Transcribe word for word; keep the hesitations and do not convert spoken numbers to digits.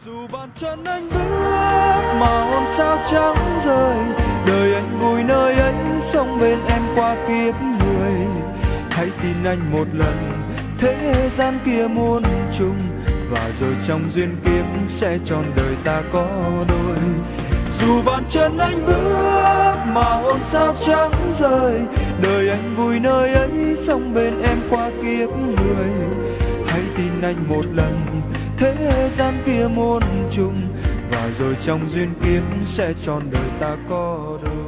Dù bàn chân anh bước mà hôn sao trắng rơi, đời anh vui nơi ấy, sống bên em qua kiếp người. Hãy tin anh một lần, thế gian kia muôn trùng, và rồi trong duyên kiếp sẽ trọn đời ta có đôi. Dù bàn chân anh bước mà hôn sao trắng rơi, đời anh vui nơi ấy, sống bên em qua kiếp người. Hãy tin anh một lần, thế gian kia muôn trùng, và rồi trong duyên kiếp sẽ trọn đời ta có đôi.